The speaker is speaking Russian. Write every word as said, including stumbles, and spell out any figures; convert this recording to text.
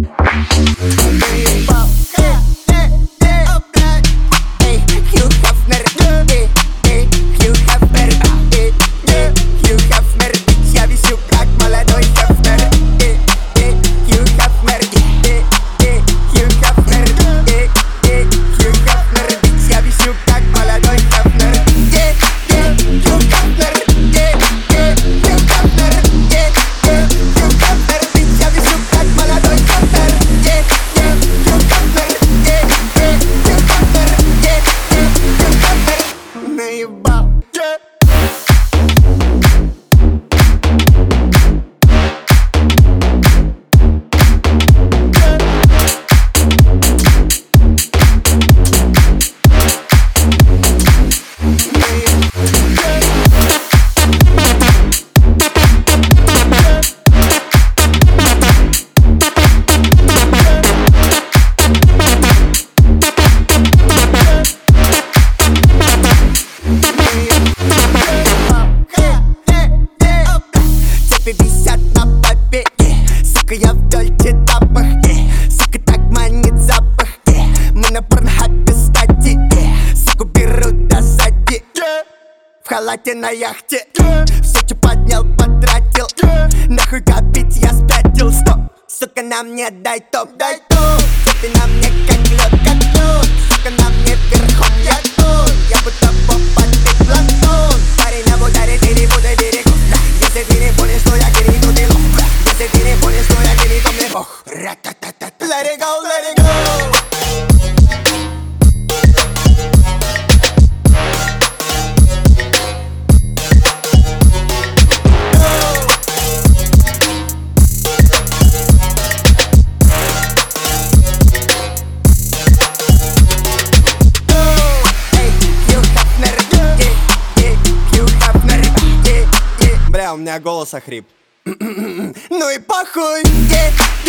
Висят на побеге, сука, я в дольче тапах, э. Сука, так манит запах, э. Мы на порнхабе стати, э. Суку берут до сзади, э. В халате на яхте, э. Все, что поднял, потратил, э. Нахуй копить, я спятил, стоп. Сука, на мне дай топ, дай топ. Ты на мне как лед, как лед. Сука, на мне верхом я тут. Я будто попадный планктон. Парень на ударе, ты не буду берегу. Если ты не понял, что я грину, ты лох. Если ты не понял, что я грину, то мне бог. Ра-та-та-та-та. Let it go, let it go. Бля, у меня голос охрип. Ну и похуй, yeah.